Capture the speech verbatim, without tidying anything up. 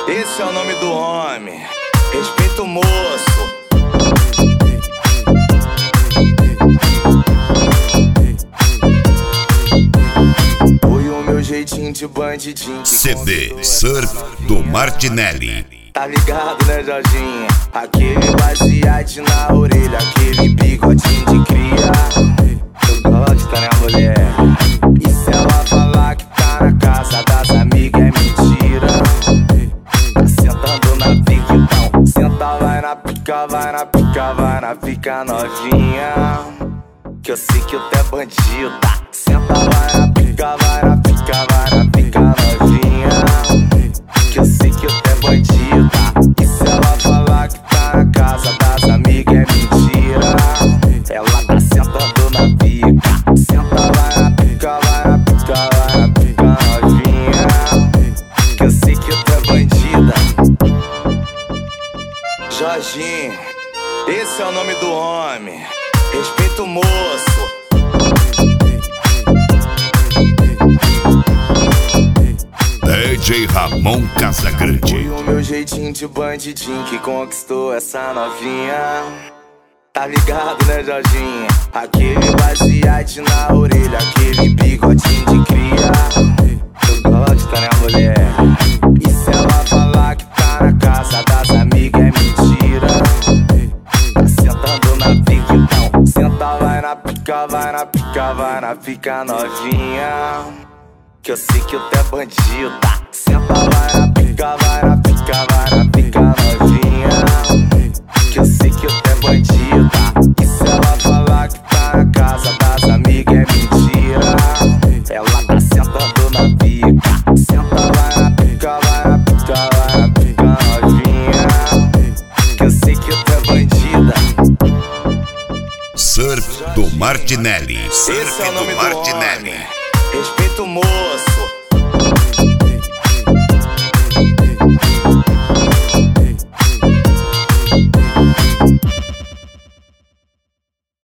Esse é o nome do homem. Respeita o moço. Foi o meu jeitinho de bandidinho. C D Surf do Martinelli. Tá ligado, né, Jorginho? Aquele baseado na orelha, aquele bigodinho de cria. Tu gosta, né, mulher? E se ela falar que tá na casa das amigas, é mentira. Tá sentando na pica, então senta, vai na pica, vai na pica, vai na pica novinha. Que eu sei que tu é bandido, tá? Senta, vai na pica, vai na pica, vai na pica novinha. Que eu sei que tu é bandido, tá? E se ela falar que tá na casa das amigas, é mentira. Ela tá sentando na pica. Senta, vai na pica, vai na pica, vai na pica novinha. Que eu sei que tu é bandida. Jorginho, esse é o nome do homem. Respeita o moço. D J Ramon Casagrande. Foi o meu jeitinho de bandidinho que conquistou essa novinha. Tá ligado, né, Jorginho? Aquele baseado na orelha, aquele bigodinho de cria. Tu gosta, né, mulher? E se ela falar que tá na casa das amigas, é mentira. Tá sentando na pica, então senta, vai na pica, vai na pica, vai na pica novinha. Que eu sei que tu é bandido, tá? Senta, vai na pica, vai na pica, vai na pica novinha. Que eu sei que tu é bandido, tá? E se ela falar que tá na casa das amigas, é mentira. Ela tá sentando na pica. Senta, vai na pica, vai na pica, vai na pica novinha. Que eu sei que tu é bandida. Surf do Martinelli. Surf Esse é o nome do Martinelli. do homem. Respeita o moço.